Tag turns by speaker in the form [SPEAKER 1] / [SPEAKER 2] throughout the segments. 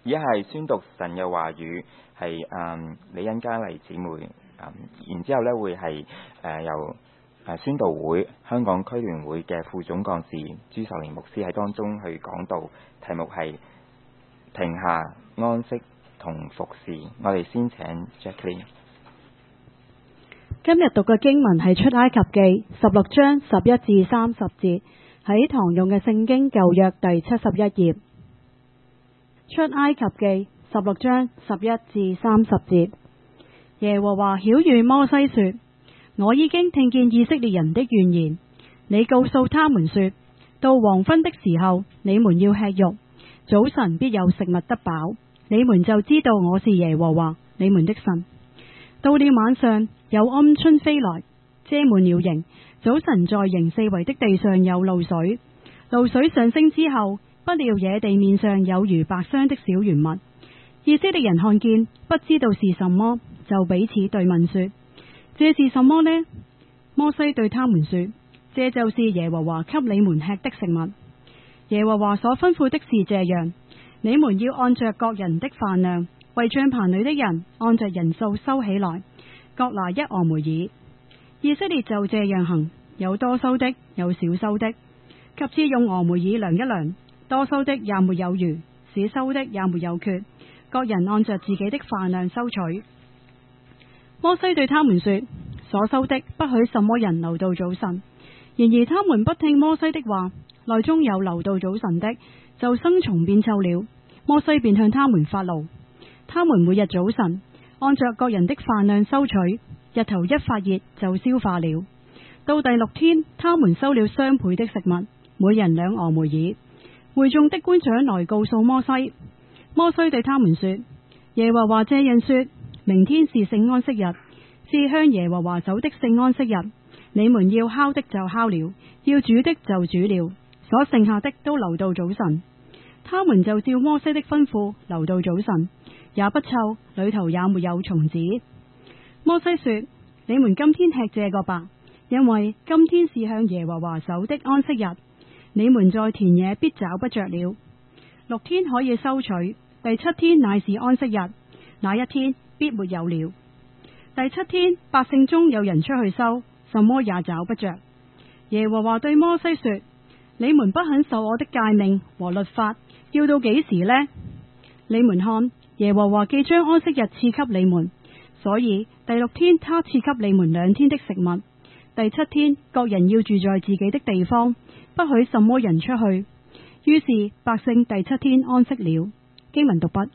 [SPEAKER 1] 以下係宣讀神嘅話語，係李恩嘉麗姊妹，然之後呢會係由宣道會香港區聯會嘅副總幹事朱壽年牧師喺當中去講道，題目係停下安息同服侍。我哋先請 Jacqueline。
[SPEAKER 2] 今日讀嘅經文係出埃及記16章11至30節，喺堂用嘅聖經舊約第71頁。出埃及記16章11至30節，耶和華曉諭摩西說：我已經聽見以色列人的怨言，你告訴他們說，到黃昏的時候，你們要吃肉，早晨必有食物得飽，你們就知道我是耶和華你們的神。到了晚上，有鵪鶉飛來，遮滿了營。早晨在營四圍的地上有露水，露水上升之後，不料野地面上有如白霜的小圓物。以色列人看見，不知道是什麼，就彼此對問說：這是什麼呢？摩西對他們說：這就是耶和華給你們吃的食物。耶和華所吩咐的是這樣：你們要按着各人的飯量，為帳棚裏的人按着人數收起來，各拿1俄梅爾。以色列就這樣行，有多收的，有少收的。及至用俄梅爾量一量，多收的也沒有餘，少收的也沒有缺，各人按着自己的飯量收取。摩西對他們說：所收的不許什麼人留到早晨。然而他們不聽摩西的話，內中有留到早晨的，就生蟲變臭了。摩西便向他們發怒。他們每日早晨按着各人的飯量收取，日頭一發熱就消化了。到第6天，他們收了雙倍的食物，每人2俄梅爾。會眾的官長來告訴摩西，摩西對他們說：耶和華這樣說，明天是聖安息日，是向耶和華守的聖安息日。你們要烤的就烤了，要煮的就煮了，所剩下的都留到早晨。他們就照摩西的吩咐留到早晨，也不臭，裏頭也沒有蟲子。摩西說：你們今天吃這個吧，因為今天是向耶和華守的安息日。你們在田野必找不着了。6天可以收取，第7天乃是安息日，那一天必沒有了。第7天百姓中有人出去收，什麼也找不着。耶和華對摩西說：你們不肯守我的誡命和律法，要到幾時呢？你們看，耶和華既將安息日賜給你們，所以第6天他賜給你們2天的食物。第7天各人要住在自己的地方，不許什麼人出去。於是百姓第7天安息了。經文讀畢。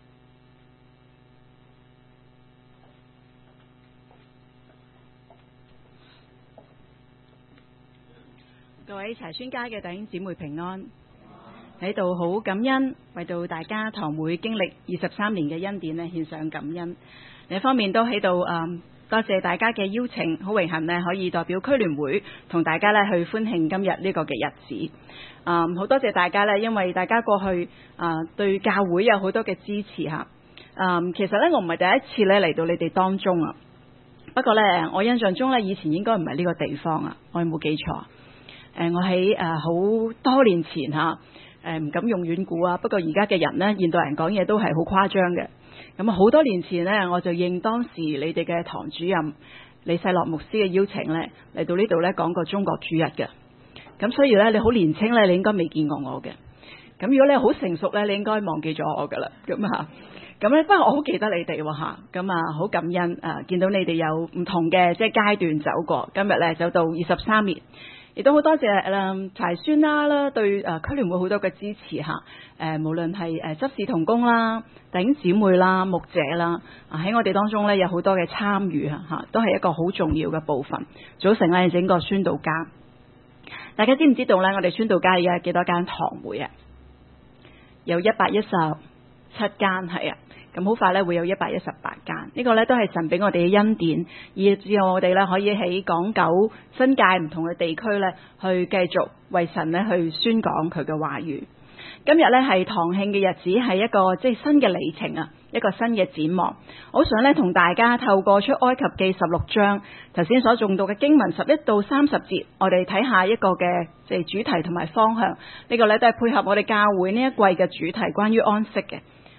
[SPEAKER 3] 各位柴村街嘅弟兄姊妹平安，喺度好感恩，為到大家堂會經歷23年嘅恩典呢獻上感恩。另一方面都喺度多謝大家嘅邀請，好榮幸呢可以代表區聯會同大家呢去歡慶今日呢個嘅日子。好多謝大家呢，因為大家過去對教會有好多嘅支持吓。其實呢，我唔係第一次呢嚟到你哋當中啊，不過呢，我印象中呢，以前應該唔係呢個地方啊，我有冇記錯？我喺好多年前吓，唔敢用遠古啊，不過而家嘅人呢，現代人講嘢都係好誇張嘅。咁好多年前呢，我就應當時你哋嘅堂主任李世樂牧師嘅邀請呢，嚟到呢度呢講過中國主日嘅。咁所以呢，你好年輕呢，你應該未見過我嘅。咁如果你好成熟呢，你應該忘記咗我噶啦。咁呢，不過我好記得你哋喎吓。咁好感恩見到你哋有唔同嘅即係階段走過，今日呢，走到23年。亦都好多謝柴孫啦，對區聯會好多嘅支持嚇，無論係執事同工啦、弟兄姊妹啦、牧者啦，喺我哋當中咧有好多嘅參與嚇，都係一個好重要嘅部分，組成咧整個宣道家。大家知唔知道咧？我哋宣道家而家幾多間堂會啊？有117間，係啊。咁好快咧會有118間，呢個咧都係神俾我哋嘅恩典，以至我哋咧可以喺港九新界唔同嘅地區咧去繼續為神咧去宣講佢嘅話語。今日咧係堂慶嘅日子，係一個即係新嘅里程啊，一個新嘅展望。我想咧同大家透過出埃及記16章頭先所誦讀嘅經文11到30節，我哋睇下一個嘅即係主題同埋方向。呢個咧都係配合我哋教會呢一季嘅主題，關於安息嘅。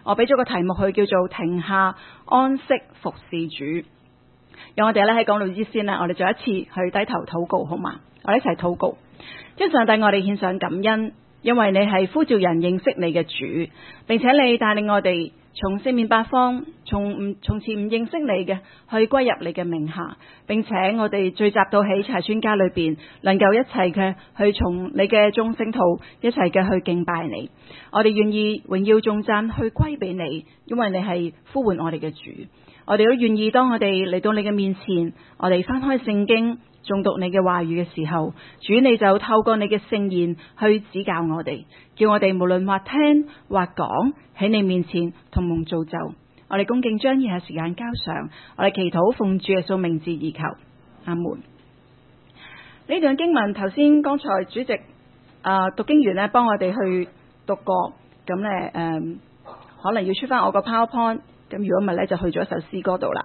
[SPEAKER 3] 我俾咗個題目佢叫做停下安息服侍主。讓我哋咧喺講道之先呢，我哋再一次去低頭禱告，好嘛？我哋一齊禱告。天上帝，我哋獻上感恩，因為你係呼召人認識你嘅主，並且你帶領我哋從四面八方，從前唔認識你嘅，去歸入你嘅名下，並且我哋聚集到喺柴村家裏邊，能夠一齊嘅去從你嘅眾聖徒一齊嘅去敬拜你。我哋願意榮耀頌讚去歸俾你，因為你係呼喚我哋嘅主。我哋都願意當我哋嚟到你嘅面前，我哋翻開聖經誦讀你嘅話語嘅時候，主你就透過你嘅聖言去指教我哋，叫我哋無論或聽或講喺你面前同蒙造就。我哋恭敬將以下時間交上，我哋祈禱奉主耶穌名字而求，阿門。呢段經文頭先剛才主席讀經員咧幫我哋去讀過，咁咧可能要出翻我個 PowerPoint。咁如果唔係咧，就去咗一首詩歌度啦。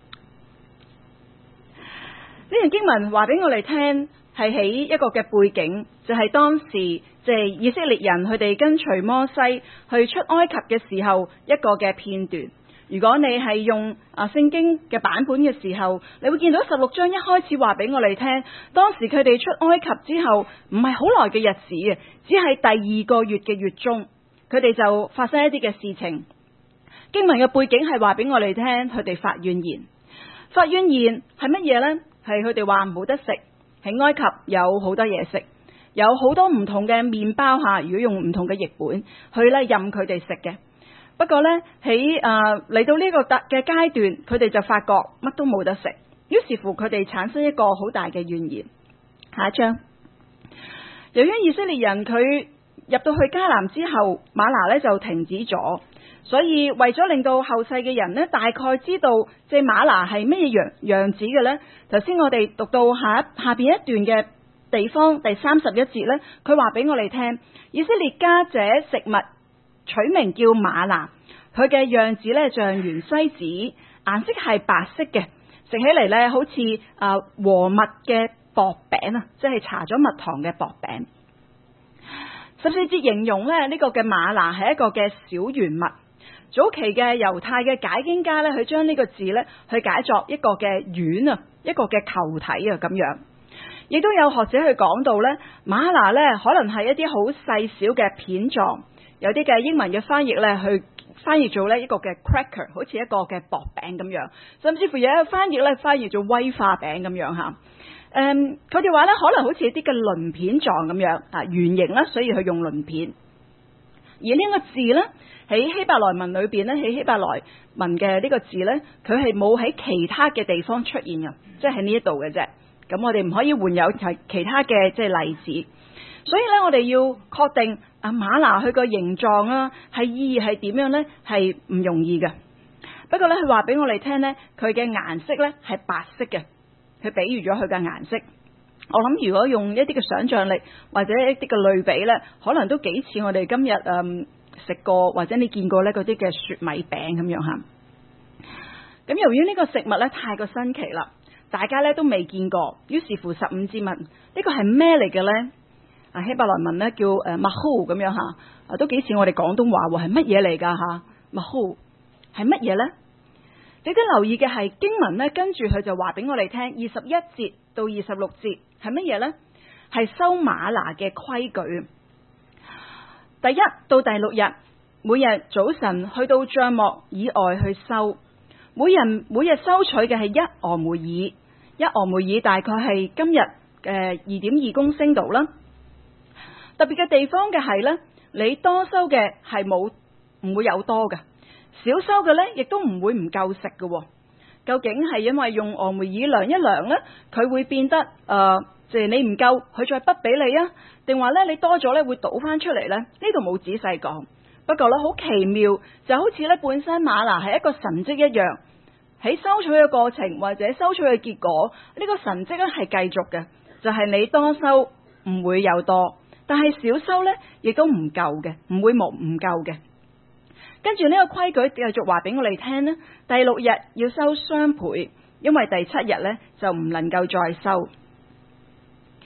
[SPEAKER 3] 呢段經文話俾我哋聽，係喺一個嘅背景，就係當時即係以色列人佢哋跟隨摩西去出埃及嘅時候一個嘅片段。如果你係用聖經嘅版本嘅時候，你會見到16章一開始話俾我哋聽，當時佢哋出埃及之後唔係好耐嘅日子嘅，只係第2個月嘅月中，佢哋就發生一啲嘅事情。經文嘅背景係話俾我哋聽，佢哋發怨言。發怨言係乜嘢呢？係佢哋話冇得食，喺埃及有好多嘢食，有好多唔同嘅麵包吓。如果用唔同嘅譯本去咧任佢哋食嘅。不過呢，喺嚟到呢個嘅階段，佢哋就發覺乜都冇得食，於是乎佢哋產生一個好大嘅怨言。下一章，由於以色列人佢入到去迦南之後，嗎哪咧就停止咗。所以為咗令到後世嘅人呢，大概知道即係嗎哪係乜嘢樣子嘅呢？頭先我哋讀到下邊一段嘅地方第31節呢，佢話俾我哋聽，以色列家這食物取名叫嗎哪，佢嘅樣子呢像芫茜子，顏色係白色嘅，食起嚟呢好似和蜜嘅薄餅啊，即係搽咗蜜糖嘅薄餅。14節形容呢個嘅嗎哪係一個嘅小圓蜜。早期嘅猶太嘅解經家咧，佢將呢個字咧去解作一個嘅丸啊，一個嘅球體啊咁樣。亦都有學者去講到咧，嗎哪咧可能係一啲好細小嘅片狀，有啲嘅英文嘅翻譯咧去翻譯做咧一個嘅 cracker， 好似一個嘅薄餅咁樣，甚至乎有一個翻譯咧翻譯做威化餅咁樣吓。佢哋話咧可能好似一啲嘅鱗片狀咁樣啊，圓形啦，所以佢用鱗片。而呢個字咧喺希伯來文裏邊咧，喺希伯來文嘅呢個字咧，佢係冇喺其他嘅地方出現嘅，即係喺呢一度嘅啫。咁我哋唔可以換有其他嘅即係例子。所以咧，我哋要確定嗎哪佢個形狀啊，係意義係點樣咧，係唔容易嘅。不過咧，佢話俾我哋聽咧，佢嘅顏色咧係白色嘅，佢比喻咗佢嘅顏色。我諗如果用一啲嘅想象力或者一啲嘅類比咧，可能都幾似我哋今日食過或者你見過咧嗰啲嘅雪米餅咁樣吓。咁由於呢個食物咧太過新奇啦，大家咧都未見過，於是乎15節問呢個係咩嚟嘅咧？希伯來文咧叫mahu咁樣吓，都幾似我哋廣東話喎，係乜嘢嚟噶吓？mahu係乜嘢咧？你都留意嘅係經文咧，跟住佢就話俾我哋聽，21節到26節係乜嘢咧？係收嗎哪嘅規矩。第1到第6日，每日早晨去到帳幕以外去收，每日收取嘅係1俄梅爾，1俄梅爾大概係今日嘅2.2公升度啦。特別嘅地方嘅係咧，你多收嘅係唔會有多嘅。少收嘅咧，亦都唔會唔夠食嘅。究竟係因為用俄梅爾量一量咧，佢會變得即係你唔夠，佢再筆俾你啊？定話咧你多咗咧會倒翻出嚟咧？呢度冇仔細講。不過咧好奇妙，就好似咧本身嗎哪係一個神蹟一樣，喺收取嘅過程或者收取嘅結果，呢個神蹟咧係繼續嘅，就係你多收唔會有多，但係少收咧亦都唔夠嘅，唔會唔夠嘅。跟住呢個規矩繼續話俾我哋聽呢，第6日要收雙倍，因為第7日呢就唔能夠再收。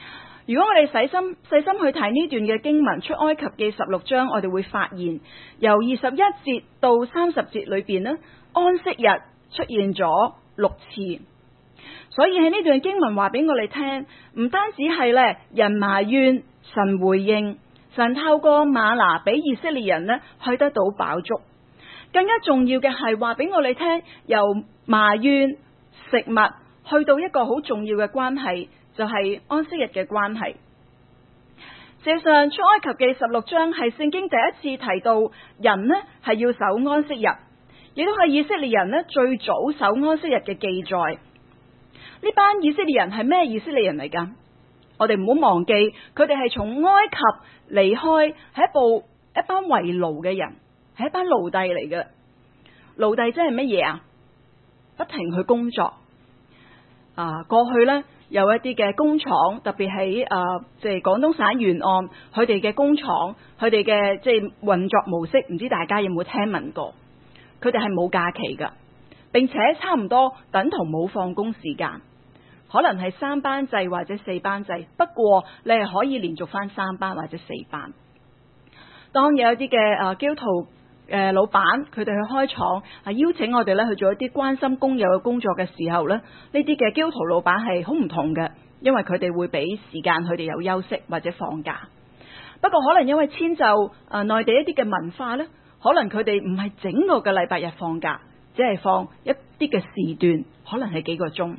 [SPEAKER 3] 如果我哋細心去睇呢段嘅經文，出埃及記16章，我哋會發現由21節到30節裏邊呢，安息日出現咗6次。所以喺呢段經文話俾我哋聽，唔單止係咧人埋怨，神回應，神透過嗎哪俾以色列人呢去得到飽足。更加重要嘅係話俾我哋聽，由埋怨食物去到一個好重要嘅關係，就係安息日嘅關係。事實上，出埃及記16章係聖經第一次提到人呢係要守安息日，亦都係以色列人呢最早守安息日嘅記載。呢班以色列人係咩以色列人嚟㗎？我哋唔好忘記，佢哋係從埃及離開，係一班為奴嘅人，係一班奴隸嚟嘅。奴隸即係乜嘢啊？不停去工作。過去呢，有一啲嘅工廠，特別喺即係廣東省沿岸，佢哋嘅工廠，佢哋嘅即係運作模式，唔知大家有冇聽聞過？佢哋係冇假期㗎，並且差唔多等同冇放工時間。可能係3班制或者4班制，不過你係可以連續翻3班或者4班。當有一啲嘅基督徒老闆，佢哋去開廠，邀請我哋咧去做一啲關心工友嘅工作嘅時候咧，呢啲嘅基督徒老闆係好唔同嘅，因為佢哋會俾時間佢哋有休息或者放假。不過可能因為遷就內地一啲嘅文化咧，可能佢哋唔係整個嘅禮拜日放假，只係放一啲嘅時段，可能係幾個鐘。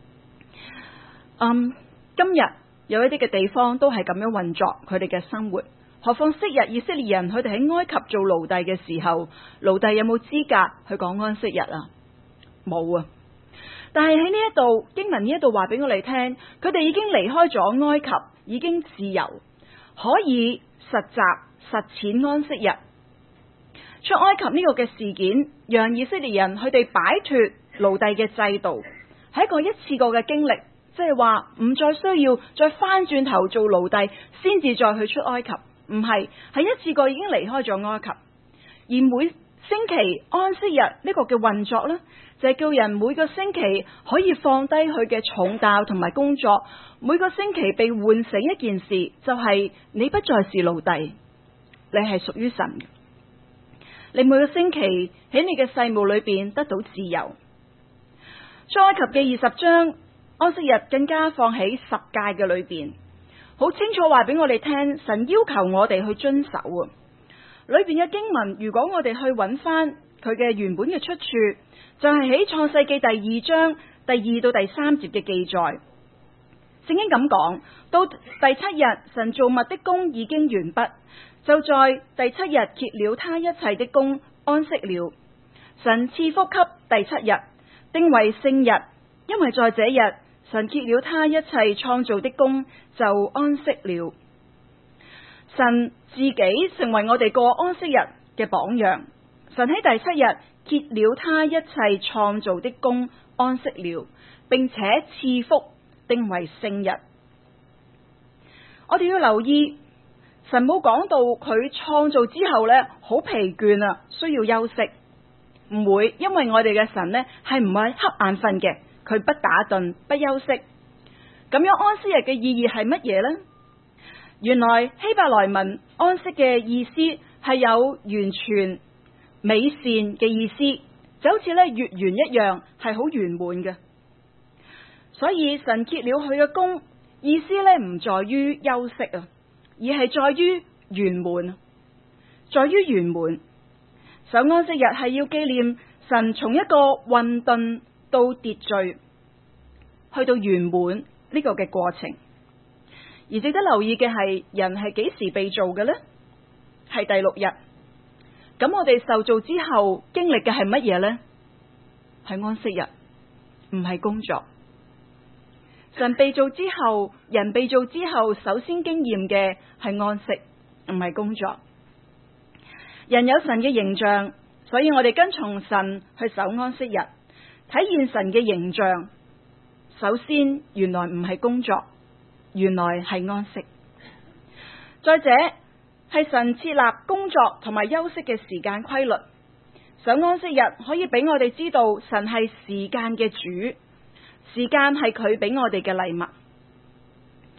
[SPEAKER 3] 今日有一啲嘅地方都係咁樣運作佢哋嘅生活，何況昔日以色列人佢哋喺埃及做奴隸嘅時候，奴隸有冇資格去講安息日啊？冇啊！但係喺呢一度經文呢一度話俾我哋聽，佢哋已經離開咗埃及，已經自由，可以實踐安息日。出埃及呢個嘅事件，讓以色列人佢哋擺脫奴隸嘅制度，係一個一次過嘅經歷。即係話唔再需要再翻轉頭做奴隸，先至再去出埃及，唔係，係一次過已經離開咗埃及。而每星期安息日呢個嘅運作呢，就係叫人每個星期可以放低佢嘅重擔同埋工作，每個星期被喚醒一件事，就係你不再是奴隸，你係屬於神嘅。你每個星期喺你嘅世務裏邊得到自由。出埃及記20章。安息日更加放喺十誡嘅裏邊，好清楚話俾我哋聽，神要求我哋去遵守啊。裏邊嘅經文，如果我哋去揾翻佢嘅原本嘅出處，就係喺創世記第2章第2到第3節嘅記載。聖經咁講，到第7日，神造物的工已經完畢，就在第7日歇了他一切的工，安息了。神賜福給第7日，定為聖日，因為在這日，神歇了他一切創造的工，就安息了。神自己成為我哋過安息日嘅榜樣。神喺第7日歇了他一切創造的工，安息了，並且賜福，定為聖日。我哋要留意，神冇講到佢創造之後呢好疲倦啊，需要休息。唔會，因為我哋嘅神呢係唔會瞌眼瞓嘅。佢不打盹，不休息。咁樣安息日嘅意義係乜嘢呢？原來希伯來文安息嘅意思係有完全美善嘅意思，就好似咧月圓一樣，係好圓滿嘅。所以神歇了佢嘅工，意思咧唔在於休息啊，而係在於圓滿，在於圓滿。守安息日係要紀念神從一個混沌到秩序，去到圓滿呢個嘅過程。而值得留意嘅係，人係幾時被造嘅呢？係第6日。咁我哋受造之後經歷嘅係乜嘢呢？係安息日，唔係工作。神被造之後，人被造之後，首先經驗嘅係安息，唔係工作。人有神嘅形象，所以我哋跟從神去守安息日，體現神嘅形象。首先，原來唔係工作，原來係安息。再者，係神設立工作同埋休息嘅時間規律。守安息日可以俾我哋知道神係時間嘅主，時間係佢俾我哋嘅禮物。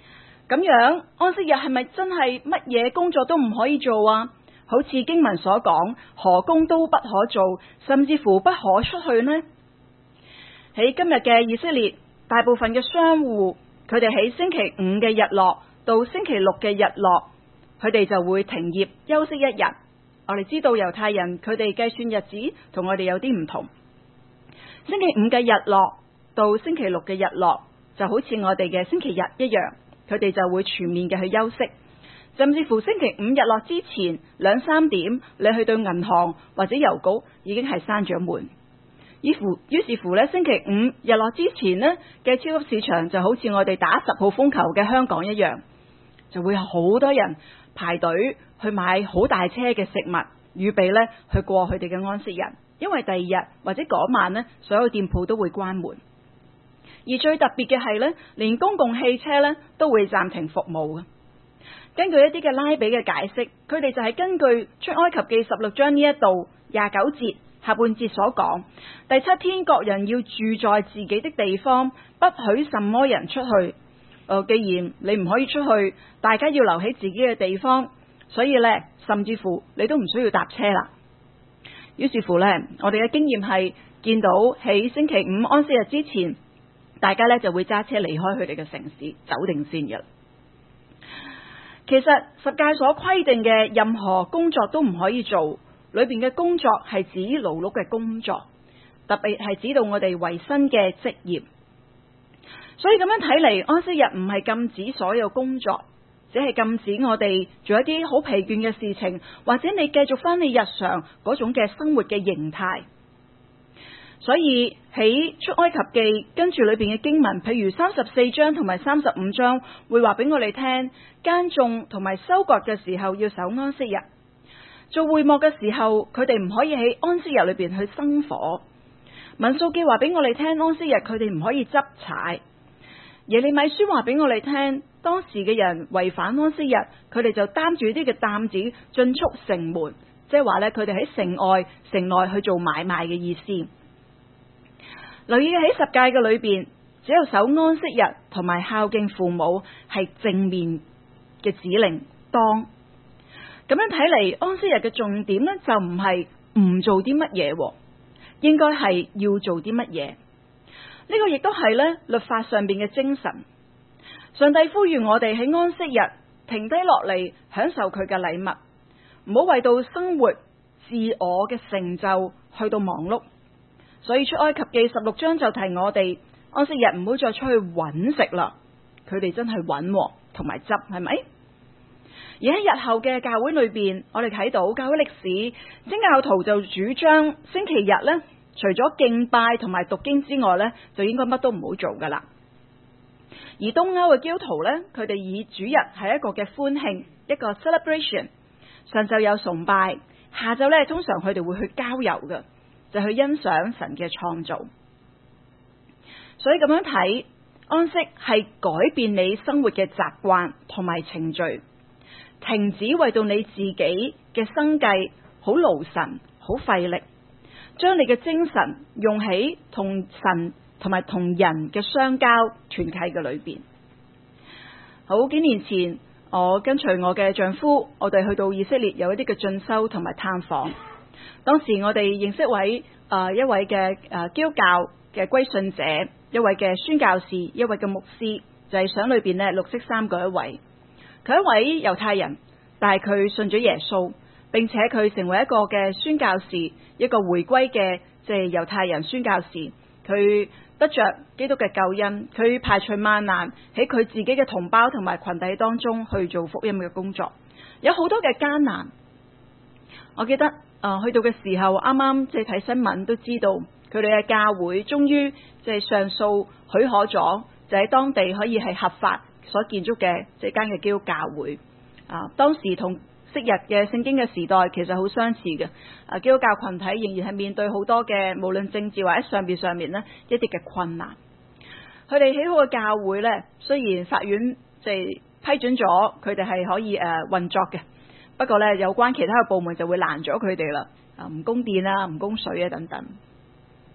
[SPEAKER 3] 咁樣安息日係咪真係乜嘢工作都唔可以做啊？好似經文所講，何工都不可做，甚至乎不可出去呢？喺今日嘅以色列，大部分嘅商戶，佢哋喺星期五嘅日落到星期六嘅日落，佢哋就會停業休息一日。我哋知道猶太人佢哋計算日子同我哋有啲唔同，星期五嘅日落到星期六嘅日落就好似我哋嘅星期日一樣，佢哋就會全面嘅去休息。甚至乎星期五日落之前2、3點，你去到銀行或者郵局已經係閂咗門。於是乎咧，星期五日落之前呢嘅超級市場就好似我哋打10號風球嘅香港一樣，就會有好多人排隊去買好大車嘅食物，預備咧去過佢哋嘅安息日。因為第二日或者嗰晚呢，所有店鋪都會關門。而最特別嘅係呢，連公共汽車呢都會暫停服務嘅。根據一啲嘅拉比嘅解釋，佢哋就係根據出埃及記16章呢一度29節下半節所講，第7天各人要住在自己的地方，不許什麼人出去。既然你唔可以出去，大家要留喺自己嘅地方，所以呢，甚至乎你都唔需要搭車啦。於是乎呢，我哋嘅經驗係見到喺星期五安息日之前，大家呢就會揸車離開佢哋嘅城市，走定先嘅。其實十誡所規定嘅任何工作都唔可以做，裏邊嘅工作係指勞碌嘅工作，特別係指到我哋維生嘅職業。所以咁樣睇嚟，安息日唔係禁止所有工作，只係禁止我哋做一啲好疲倦嘅事情，或者你繼續翻你日常嗰種嘅生活嘅形態。所以喺出埃及記跟住裏邊嘅經文，譬如34章同埋35章會話俾我哋聽，耕種同埋收割嘅時候要守安息日，做會幕嘅時候佢哋唔可以喺安息日裏邊去生火。民數記話俾我哋聽，安息日佢哋唔可以執柴。耶利米書話俾我哋聽，當時嘅人違反安息日，佢哋就擔住啲嘅擔子進出城門，即係話咧佢哋喺城外城內去做買賣嘅意思。留意喺十誡嘅裏邊，只有守安息日同埋孝敬父母係正面嘅指令。當咁樣睇嚟，安息日嘅重點呢，就唔係唔做啲乜嘢，應該係要做啲乜嘢。呢個亦都係咧律法上邊嘅精神。上帝呼籲我哋喺安息日停低落嚟，享受佢嘅禮物，唔好為到生活自我嘅成就去到忙碌。所以出埃及記16章就提我哋安息日唔好再出去揾食啦。佢哋真係揾同埋執，係咪？而喺日後嘅教會裏邊，我哋睇到教會歷史，清教徒就主張星期日呢，除咗敬拜同埋讀經之外呢，就應該乜都唔好做噶啦。而東歐嘅基督徒呢，佢哋以主日係一個嘅歡慶，一個 celebration。上晝有崇拜，下晝呢，通常佢哋會去郊遊嘅，就去欣賞神嘅創造。所以咁樣睇，安息係改變你生活嘅習慣同埋程序，停止為到你自己嘅生計好勞神好費力，將你嘅精神用喺同神同埋同人嘅相交團契嘅裏邊。好幾年前，我跟隨我嘅丈夫，我哋去到以色列有一啲嘅進修同埋探訪。當時我哋認識一位嘅基督教嘅歸信者，一位嘅宣教士，一位嘅牧師，就係相裏邊呢綠色衫嗰一位。佢一位猶太人，但係佢信咗耶穌，並且佢成為一個嘅宣教士，一個回歸嘅即係猶太人宣教士。佢得着基督嘅救恩，佢排除萬難喺佢自己嘅同胞同埋群體當中去做福音嘅工作，有好多嘅艱難。我記得去到嘅時候，啱啱即係睇新聞都知道，佢哋嘅教會終於即係上訴許可咗，就喺當地可以係合法所建築嘅這間嘅基督教會。當時同昔日嘅聖經嘅時代其實好相似嘅。基督教群體仍然係面對好多嘅無論政治或者上面呢一啲嘅困難。佢哋起好嘅教會呢，雖然法院即係批准咗佢哋係可以運作嘅，不過呢，有關其他嘅部門就會攔咗佢哋啦，唔供電啊，唔供水啊等等。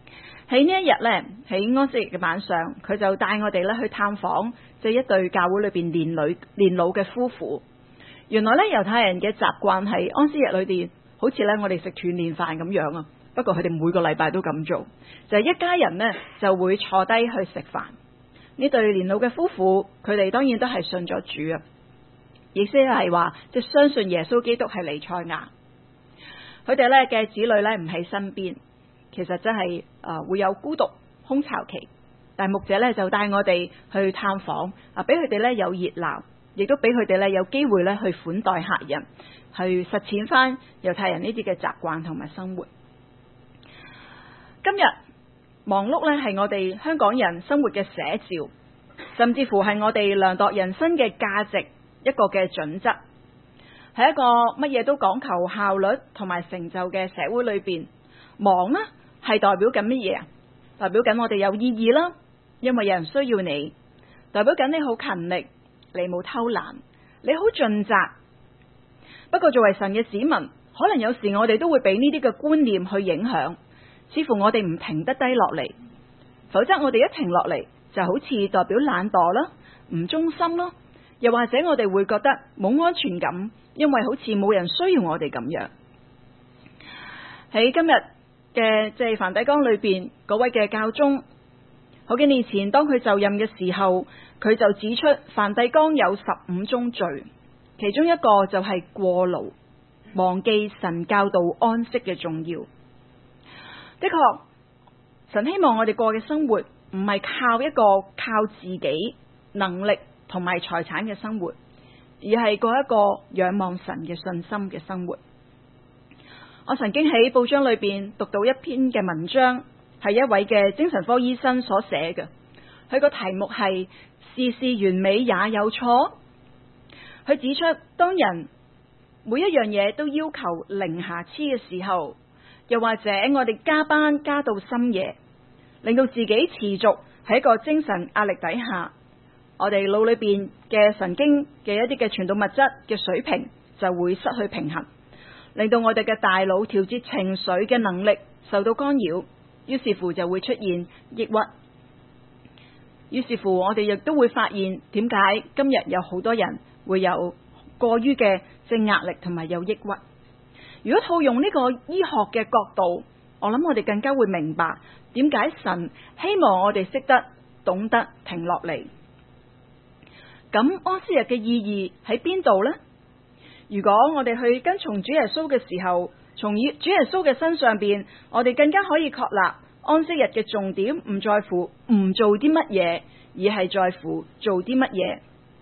[SPEAKER 3] 喺呢一日呢，喺安息日嘅晚上，佢就帶我哋咧去探訪，即係一對教會裏邊年老嘅夫婦。原來咧猶太人嘅習慣係安息日裏邊，好似咧我哋食團年飯咁樣啊。不過佢哋每個禮拜都咁做，就係一家人呢就會坐低去食飯。呢對年老嘅夫婦，佢哋當然都係信咗主啊，意思係話即係相信耶穌基督係彌賽亞。佢哋咧嘅子女咧唔喺身邊，其實真係會有孤獨空巢期。但牧者咧就帶我哋去探訪啊，俾佢哋咧有熱鬧，亦都俾佢哋咧有機會咧去款待客人，去實踐翻猶太人呢啲嘅習慣同埋生活。今日忙碌咧係我哋香港人生活嘅寫照，甚至乎係我哋量度人生嘅價值一個嘅準則。喺一個乜嘢都講求效率同埋成就嘅社會裏邊，忙呢係代表緊乜嘢啊？代表緊我哋有意義啦，因為有人需要你；代表緊你好勤力，你冇偷懶，你好盡責。不過作為神嘅子民，可能有時我哋都會俾呢啲嘅觀念去影響。似乎我哋唔停得低落嚟，否則我哋一停落嚟就好似代表懶惰啦、唔忠心啦，又或者我哋會覺得冇安全感，因為好似冇人需要我哋咁樣。喺今日嘅即係梵蒂岡裏邊嗰位嘅教宗，好幾年前當佢就任嘅時候，佢就指出梵蒂岡有15宗罪，其中一個就係過勞，忘記神教導安息嘅重要。的確，神希望我哋過嘅生活唔係靠一個靠自己能力同埋財產嘅生活，而係過一個仰望神嘅信心嘅生活。我曾經喺報章裏邊讀到一篇嘅文章，係一位嘅精神科醫生所寫嘅，佢個題目係事事完美也有錯。佢指出，當人每一樣嘢都要求零瑕疵嘅時候，又或者我哋加班加到深夜，令到自己持續喺一個精神壓力底下，我哋腦裏邊嘅神經嘅一啲嘅傳導物質嘅水平就會失去平衡，令到我哋嘅大腦調節情緒嘅能力受到干擾，於是乎就會出現抑鬱。於是乎我哋亦都會發現點解今日有好多人會有過於嘅正壓力同埋有抑鬱。如果套用呢個醫學嘅角度，我諗我哋更加會明白點解神希望我哋識得懂得停落嚟。咁安息日嘅意義喺邊度呢？如果我哋去跟從主耶穌嘅時候，從主耶穌嘅身上邊，我哋更加可以確立安息日嘅重點唔在乎唔做啲乜嘢，而係在乎做啲乜嘢。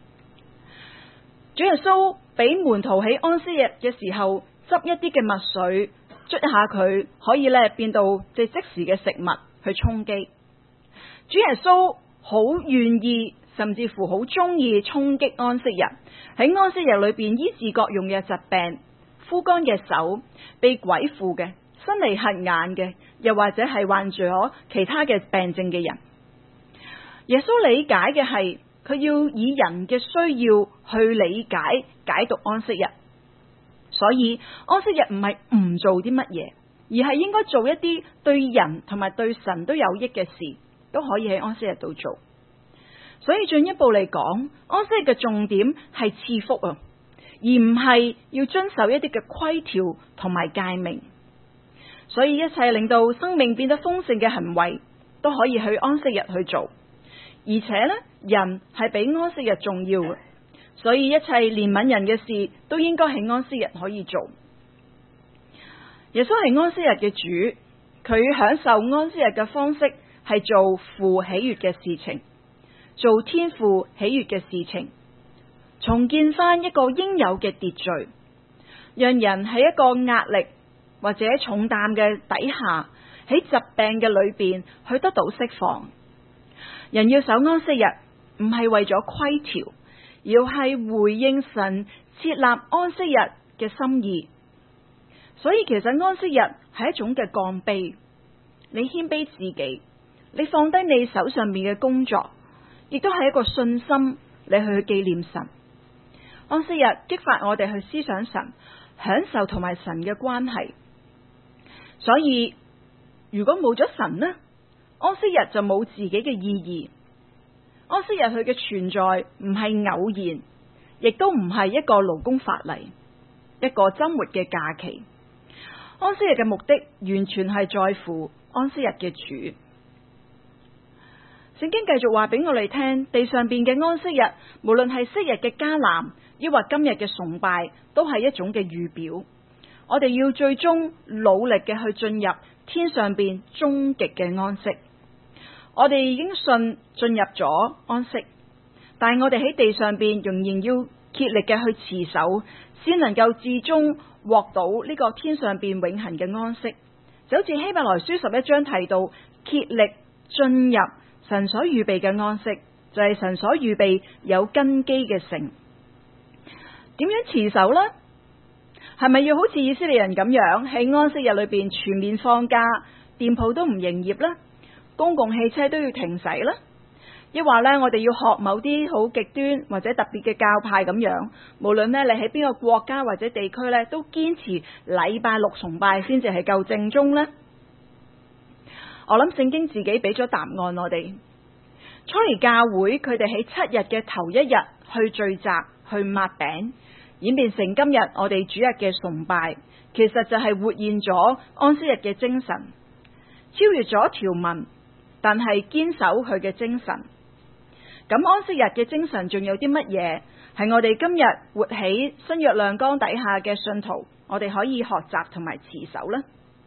[SPEAKER 3] 主耶穌俾門徒喺安息日嘅時候執一啲嘅麥穗，捽一下佢，可以咧變到即時嘅食物去充飢。主耶穌好願意，甚至乎好中意衝擊安息日，喺安息日裏邊醫治各樣嘅疾病，枯乾嘅手、被鬼附嘅、生嚟瞎眼嘅，又或者係患咗其他嘅病症嘅人。耶穌理解嘅係佢要以人嘅需要去理解解讀安息日。所以安息日唔係唔做啲乜嘢，而係應該做一啲對人同埋對神都有益嘅事，都可以喺安息日度做。所以進一步嚟講，安息日嘅重點係賜福啊，而唔係要遵守一啲嘅規條同埋誡命。所以一切令到生命變得豐盛嘅行為都可以去安息日去做，而且呢，人係比安息日重要嘅。所以一切憐憫人嘅事都應該喺安息日可以做。耶穌係安息日嘅主，佢享受安息日嘅方式係做父喜悅嘅事情，做天父喜悅嘅事情，重建翻一個應有嘅秩序，讓人喺一個壓力或者重擔嘅底下，喺疾病嘅裏邊去得到釋放。人要守安息日，唔係為咗規條，而係回應神設立安息日嘅心意。所以其實安息日係一種嘅降卑，你謙卑自己，你放低你手上面嘅工作，亦都係一個信心，你去紀念神。安息日激發我哋去思想神，享受同埋神嘅關係。所以如果冇咗神呢， 安息日就冇自己嘅意義。安息日佢嘅存在唔係偶然，亦都唔係一個勞工法例，一個周末嘅假期。安息日嘅目的完全係在乎安息日嘅主。聖經繼續話俾我哋聽，地上邊嘅安息日，無論係昔日嘅迦南，抑或今日嘅崇拜，都係一種嘅預表。我哋要最終努力嘅去進入天上邊終極嘅安息。我哋已經信進入咗安息，但係我哋喺地上邊仍然要竭力嘅去持守，先能夠至終獲到呢個天上邊永恆嘅安息。就好似希伯來書11章提到，竭力進入神所預備嘅安息，就係神所預備有根基嘅城。點樣持守呢？係咪要好似以色列人咁樣喺安息日裏邊全面放假，店鋪都唔營業呢？公共汽車都要停駛呢？抑或呢，我哋要學某啲好極端或者特別嘅教派咁樣，無論呢你喺邊個國家或者地區呢，都堅持禮拜六崇拜先至係夠正宗呢？我諗聖經自己俾咗答案我哋。初嚟教會佢哋喺7日嘅頭一日去聚集去擘餅，演變成今日我哋主日嘅崇拜，其實就係活現咗安息日嘅精神，超越咗條文，但係堅守佢嘅精神。咁安息日嘅精神仲有啲乜嘢係我哋今日活喺新約亮光底下嘅信徒，我哋可以學習同埋持守呢？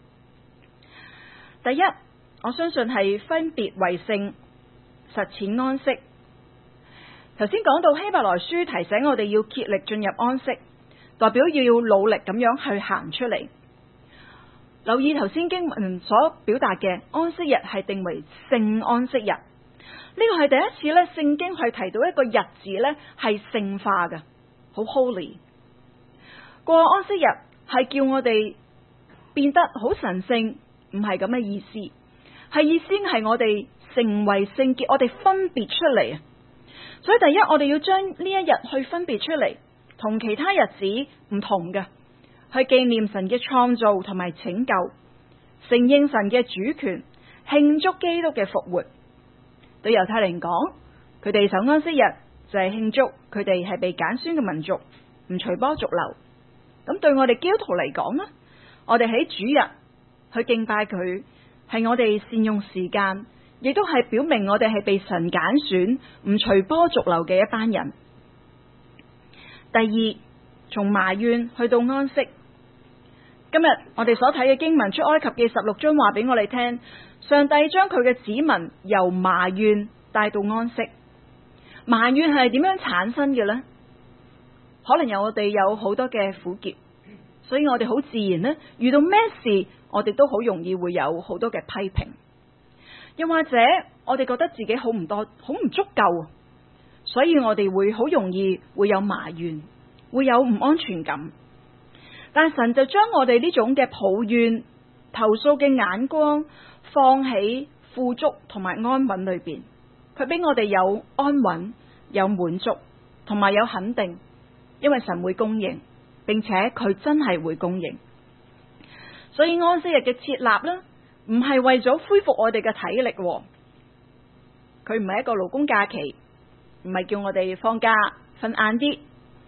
[SPEAKER 3] 第一，我相信係分別為聖，實踐安息。頭先講到希伯來書提醒我哋要竭力進入安息，代表要努力咁樣去行出嚟。留意頭先經文所表達嘅安息日係定為聖安息日，呢個係第一次咧聖經去提到一個日子咧係聖化嘅，好 holy。過安息日係叫我哋變得好神聖，唔係咁嘅意思，係意思係我哋成為聖潔，我哋分別出嚟。所以第一，我哋要將呢一日去分別出嚟，同其他日子唔同嘅，去紀念神嘅創造同埋拯救，承認神嘅主權，慶祝基督嘅復活。對猶太人講，佢哋守安息日就係慶祝佢哋係被揀選嘅民族，唔隨波逐流。咁對我哋基督徒嚟講呢，我哋喺主日去敬拜佢，係我哋善用時間，亦都係表明我哋係被神揀選，唔隨波逐流嘅一班人。第二，從埋怨去到安息。今日我哋所睇嘅經文出埃及記16章話俾我哋聽，上帝將佢嘅子民由埋怨帶到安息。埋怨係點樣產生嘅呢？可能我哋有好多嘅苦澀，所以我哋好自然呢，遇到咩事我哋都好容易會有好多嘅批評，又或者我哋覺得自己好唔足夠，所以我哋會好容易會有埋怨，會有唔安全感。但神就將我哋呢種嘅抱怨、投訴嘅眼光放喺富足同埋安穩裏邊，佢俾我哋有安穩、有滿足同埋有肯定，因為神會供應，並且佢真係會供應。所以安息日嘅設立呢，唔係為咗恢復我哋嘅體力，佢唔係一個勞工假期，唔係叫我哋放假瞓晏啲。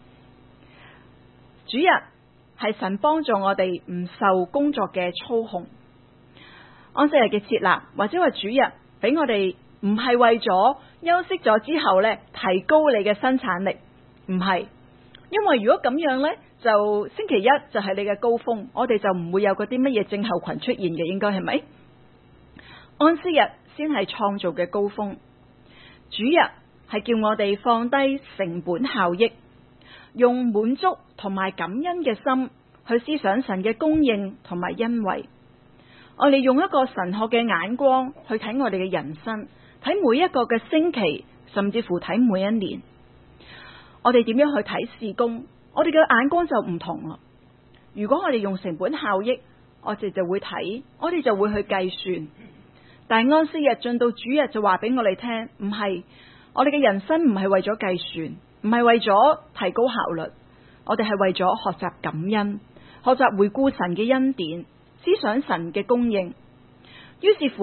[SPEAKER 3] 主日係神幫助我哋唔受工作嘅操控。安息日嘅設立或者話主日俾我哋唔係為咗休息咗之後呢提高你嘅生產力，唔係，因為如果咁樣呢，就星期一就係你嘅高峰，我哋就唔會有嗰啲乜嘢症候群出現嘅，應該係咪？安息日先係創造嘅高峰，主日係叫我哋放低成本效益，用滿足同埋感恩嘅心去思想神嘅供應同埋恩惠。我哋用一個神學嘅眼光去睇我哋嘅人生，睇每一個嘅星期，甚至乎睇每一年。我哋點樣去睇事工，我哋嘅眼光就唔同啦。如果我哋用成本效益，我哋就會睇，我哋就會去計算。但係安息日進到主日就話俾我哋聽，唔係，我哋嘅人生唔係為咗計算，唔係為咗提高效率，我哋係為咗學習感恩，學習回顧神嘅恩典，思想神嘅供應。於是乎，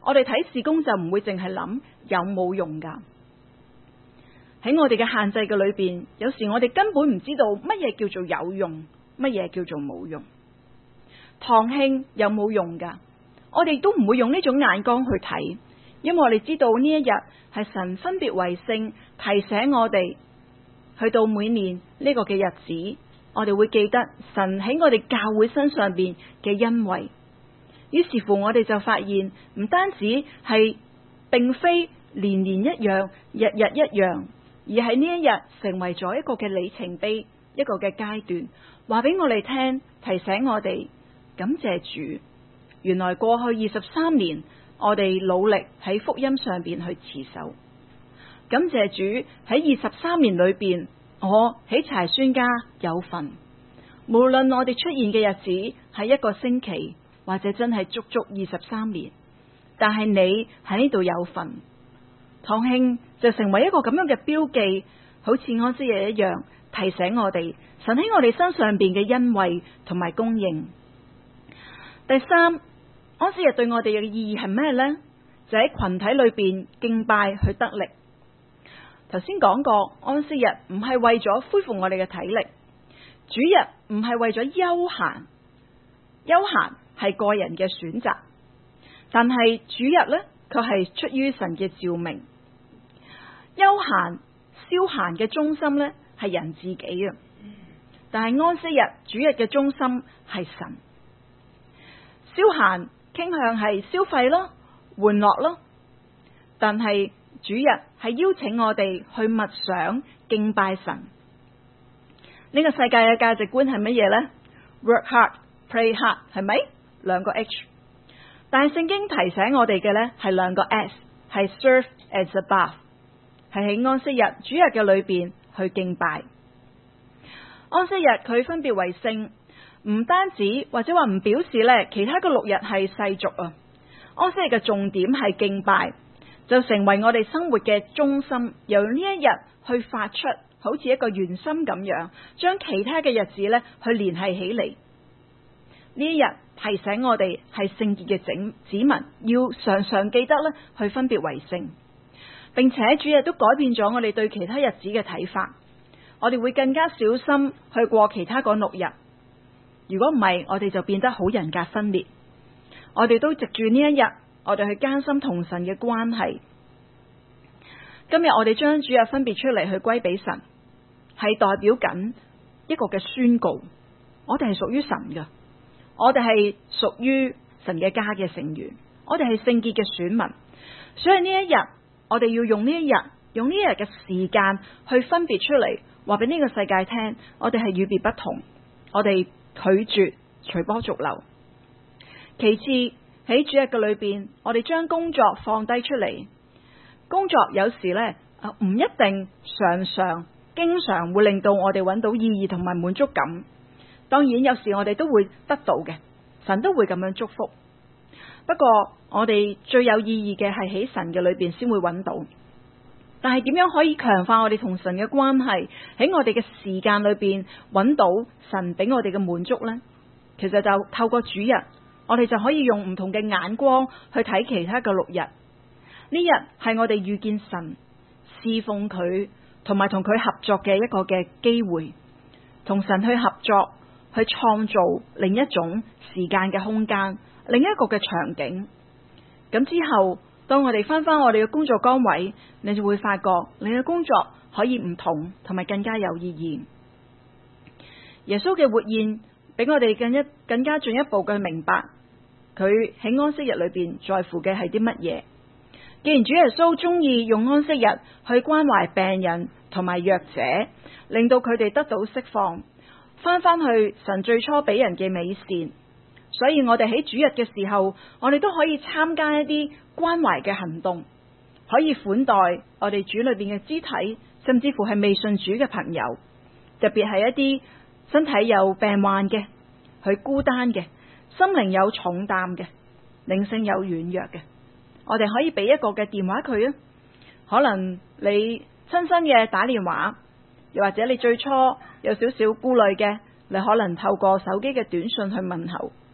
[SPEAKER 3] 我哋睇事工就唔會淨係諗有冇用㗎。喺我哋嘅限制嘅裏邊，有時我哋根本唔知道乜嘢叫做有用，乜嘢叫做冇用。堂慶有冇用㗎？我哋都唔會用呢種眼光去睇，因為我哋知道呢一日係神分別為聖，提醒我哋去到每年呢個嘅日子，我哋會記得神喺我哋教會身上邊嘅恩惠。於是乎我哋就發現，唔單止係並非年年一樣，日日一樣，而係呢一日成為咗一個嘅里程碑，一個嘅階段，話俾我哋聽，提醒我哋感謝主。原來過去23年，我哋努力喺福音上邊去持守。感謝主喺23年裏邊，我喺柴宣家有份。無論我哋出現嘅日子係一個星期，或者真係足足23年，但係你喺呢度有份。堂慶就成為一個咁樣嘅標記，好似安息日一樣，提醒我哋神喺我哋身上邊嘅恩惠同埋供應。第三，安息日對我哋嘅意義係咩呢？就喺群體裏邊敬拜去得力。頭先講過，安息日唔係為咗恢復我哋嘅體力，主日唔係為咗休閒，休閒係個人嘅選擇，但係主日呢，卻係出於神嘅召命。休閒消閒嘅中心呢，係人自己啊，但係安息日主日嘅中心係神。消閒傾向係消費咯，玩樂咯，但係主日係邀請我哋去默想敬拜神。呢個世界嘅價值觀係乜嘢呢？ Work hard, play hard， 係咪？兩個 H， 但係聖經提醒我哋嘅呢係兩個 S， 係 serve as above， 係喺安息日主日嘅裏邊去敬拜。安息日佢分別為聖，唔單止或者話唔表示呢其他嘅6日係世俗啊。安息日嘅重點係敬拜，就成為我哋生活嘅中心，由呢一日去發出，好似一個圓心咁樣，將其他嘅日子呢去聯繫起嚟。呢一日提醒我哋係聖潔嘅子民，要常常記得呢去分別為聖，並且主日都改變咗我哋對其他日子嘅睇法。我哋會更加小心去過其他嗰6日。如果唔係，我哋就變得好人格分裂。我哋都藉住呢一日，我哋去艱辛同神嘅關係。今日我哋將主日分別出嚟去歸俾神，係代表緊一個嘅宣告。我哋係屬於神嘅，我哋係屬於神嘅家嘅成員，我哋係聖潔嘅選民。所以呢一日，我哋要用呢一日嘅時間去分別出嚟，話俾呢個世界聽，我哋係與別不同，我哋拒絕隨波逐流。其次，喺主日嘅裏邊，我哋將工作放低出嚟。工作有時呢，唔一定經常會令到我哋揾到意義同埋滿足感。當然有時我哋都會得到嘅，神都會咁樣祝福。不過我哋最有意義嘅係喺神嘅裏邊先會揾到。但係點樣可以強化我哋同神嘅關係，喺我哋嘅時間裏邊揾到神俾我哋嘅滿足呢？其實就透過主日，我哋就可以用唔同嘅眼光去睇其他嘅6日。呢日係我哋遇見神、侍奉佢同埋同佢合作嘅一個嘅機會，同神去合作，去創造另一種時間嘅空間，另一個嘅場景。咁之後，當我哋翻我哋嘅工作崗位，你就會發覺你嘅工作可以唔同，同埋更加有意義。耶穌嘅活現俾我哋更加進一步嘅明白，佢喺安息日裏邊在乎嘅係啲乜嘢。既然主耶穌中意用安息日去關懷病人同埋弱者，令到佢哋得到釋放，翻去神最初俾人嘅美善，所以我哋喺主日嘅時候，我哋都可以參加一啲關懷嘅行動，可以款待我哋主裏邊嘅肢體，甚至乎係未信主嘅朋友，特別係一啲身體有病患嘅，佢孤單嘅，心靈有重擔嘅，靈性有軟弱嘅。我哋可以俾一個嘅電話佢啊，可能你親身嘅打電話，又或者你最初有少少顧慮嘅，你可能透過手機嘅短信去問候。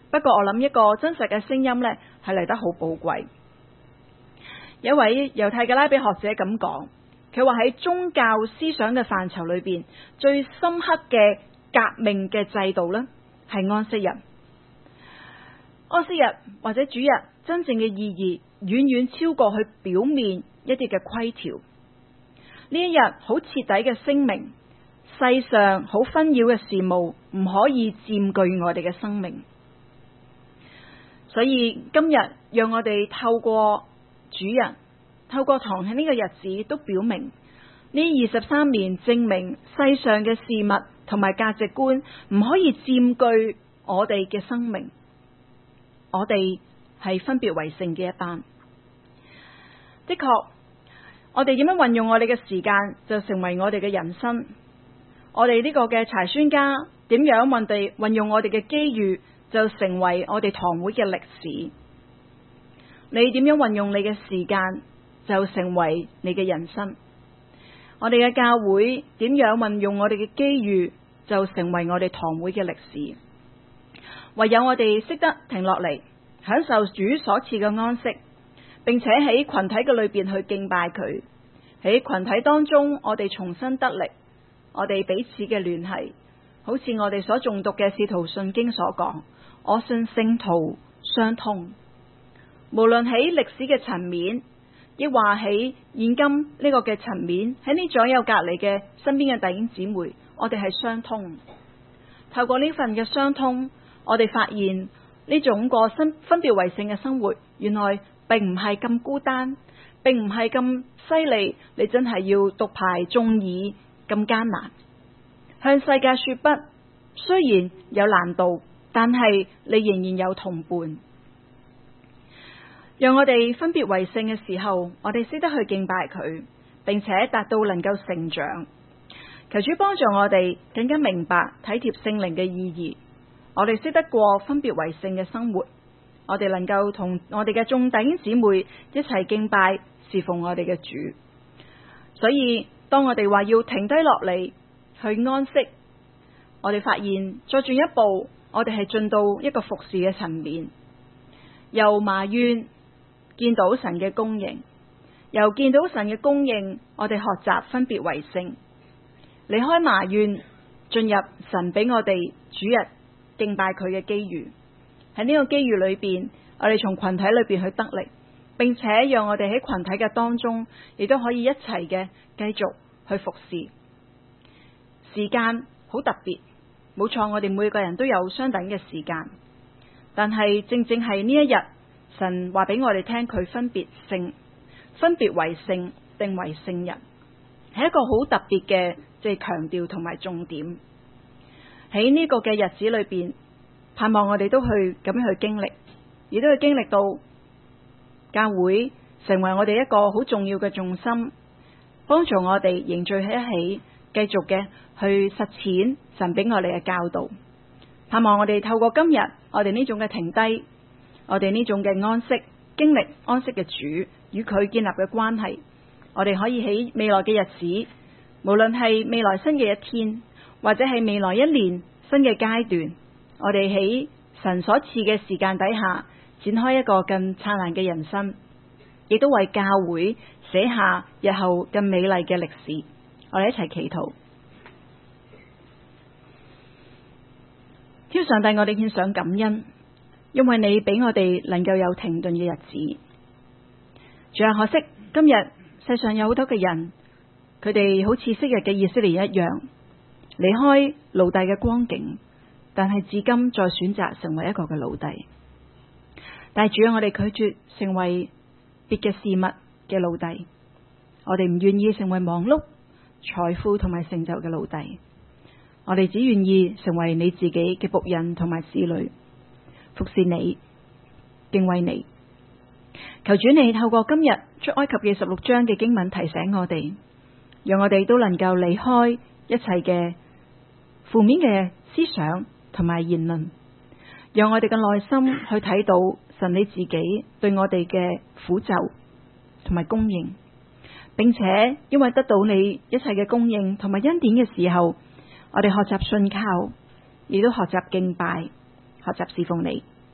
[SPEAKER 3] 不過我諗一個真實嘅聲音呢，係嚟得好寶貴。有一位猶太嘅拉比學者咁講，佢話喺宗教思想嘅範疇裏邊，最深刻嘅革命嘅制度呢，係安息日。安息日或者主日真正嘅意義，遠遠超過佢表面一啲嘅規條。呢一日好徹底嘅聲明，世上好紛擾嘅事務唔可以佔據我哋嘅生命。所以今日讓我哋透過主日，透過堂慶呢個日子，都表明呢23年證明世上嘅事物同埋價值觀唔可以佔據我哋嘅生命。我哋係分別為聖嘅一班。的確，我哋點樣運用我哋嘅時間，就成為我哋嘅人生。我哋呢個嘅柴宣家點樣運用我哋嘅機遇，就成為我哋堂會嘅歷史。你點樣運用你嘅時間，就成為你嘅人生。我哋嘅教會點樣運用我哋嘅機遇，就成為我哋堂會嘅歷史。唯有我哋識得停落嚟，享受主所賜嘅安息，並且喺群體嘅裏邊去敬拜佢。喺群體當中，我哋重新得力，我哋彼此嘅聯繫，好似我哋所誦讀嘅使徒信經所講，我信聖徒相通。無論喺歷史嘅層面，亦話喺現今呢個嘅層面，喺呢左右隔籬嘅身邊嘅弟兄姊妹，我哋係相通。透過呢份嘅相通，我哋發現呢種個分別為聖嘅生活，原來並唔係咁孤單，並唔係咁犀利，你真係要獨排眾議咁艱難。向世界說不，雖然有難度，但係你仍然有同伴。讓我哋分別為聖嘅時候，我哋識得去敬拜佢，並且達到能夠成長。求主幫助我哋更加明白體貼聖靈嘅意義。我哋識得過分別為聖嘅生活，我哋能夠同我哋嘅眾弟兄姊妹一齊敬拜侍奉我哋嘅主。所以當我哋話要停低落嚟去安息，我哋發現再進一步，我哋係進到一個服侍嘅層面，由埋怨見到神嘅供應，由見到神嘅供應，我哋學習分別為聖，離開埋怨，進入神俾我哋主日敬拜佢嘅機遇。喺呢個機遇裏邊，我哋從群體裏邊去得力，並且讓我哋喺群體嘅當中，亦都可以一齊嘅繼續去服侍。時間好特別，冇錯，我哋每個人都有相等嘅時間，但係正正係呢一日，神話俾我哋聽，佢分別為聖，定為聖人，係一個好特別嘅即係強調同埋重點。喺呢個嘅日子裏邊，盼望我哋都去咁樣去經歷，亦都去經歷到教會成為我哋一個好重要嘅重心，幫助我哋凝聚喺一起，繼續嘅去實踐神俾我哋嘅教導。盼望我哋透過今日我哋呢種嘅停低，我哋呢種嘅安息，經歷安息嘅主與佢建立嘅關係，我哋可以喺未來嘅日子，無論係未來新嘅一天，或者係未來一年新嘅階段，我哋喺神所賜嘅時間底下，展開一個更燦爛嘅人生，亦都為教會寫下日後更美麗嘅歷史。我哋一齊祈禱。天上帝，我哋獻上感恩，因為你俾我哋能夠有停頓嘅日子。仲有可惜，今日世上有好多嘅人，佢哋好似昔日嘅以色列一樣，離開奴隸嘅光景，但係至今再選擇成為一個嘅奴隸。但係主啊，我哋拒絕成為別嘅事物嘅奴隸，我哋唔願意成為忙碌、財富同埋成就嘅奴隸，我哋只願意成為你自己嘅僕人同埋使女，服侍你，敬畏你。求主你透過今日出埃及記16章嘅經文提醒我哋，讓我哋都能夠離開一切嘅負面嘅思想同埋言論，讓我哋嘅內心去睇到神你自己對我哋嘅苦咒同埋供應，並且因為得到你一切嘅供應同埋恩典嘅時候，我哋學習信靠，亦都學習敬拜，學習侍奉你。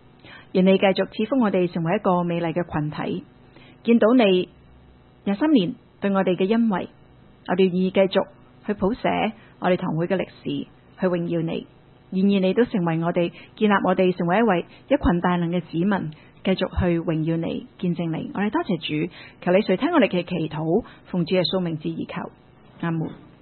[SPEAKER 3] 願你繼續賜福我哋成為一個美麗嘅群體。見到你23年對我哋嘅恩惠，我哋願意繼續去譜寫我哋堂會嘅歷史，去榮耀你。願意你都成為我哋建立我哋成為一群大能嘅子民，繼續去榮耀你、見證你。我哋多謝主，求你垂聽我哋嘅祈禱，奉主耶穌名字而求，阿門。